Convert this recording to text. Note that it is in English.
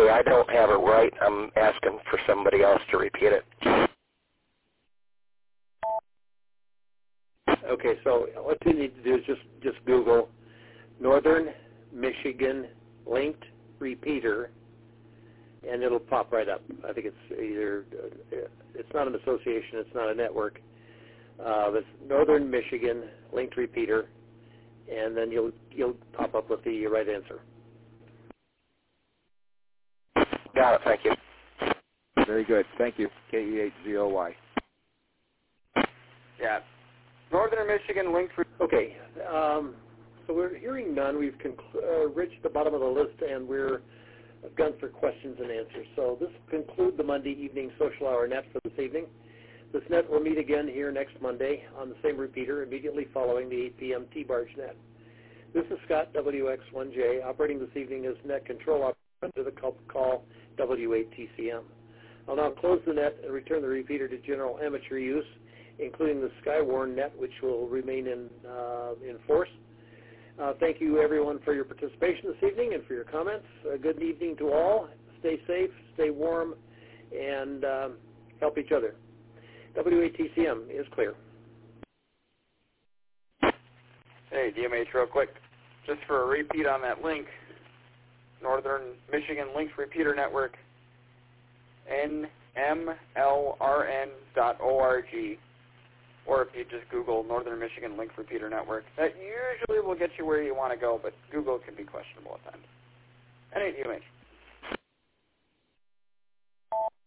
okay. I don't have it right. I'm asking for somebody else to repeat it. Okay, so what you need to do is just Google Northern Michigan Linked Repeater, and it'll pop right up. I think it's either, it's not an association, it's not a network. It's Northern Michigan Linked Repeater, and then you'll pop up with the right answer. Got it. Thank you. Very good. Thank you. KEHZOY. Yeah. Northern Michigan Linked Repeater. Okay. So we're hearing none. We've reached the bottom of the list, and we're gone for questions and answers. So this will conclude the Monday evening social hour net for this evening. This net will meet again here next Monday on the same repeater immediately following the 8 p.m. T-Barge net. This is Scott, WX1J, operating this evening as net control operator under the call W8TCM. I'll now close the net and return the repeater to general amateur use, including the Skywarn net, which will remain in force. Thank you, everyone, for your participation this evening and for your comments. Good evening to all. Stay safe, stay warm, and help each other. W8TCM is clear. Hey, DMH, real quick. Just for a repeat on that link, Northern Michigan Linked Repeater Network, nmlrn.org, or if you just Google Northern Michigan Linked Repeater Network. That usually will get you where you want to go, but Google can be questionable at times. Any DMH.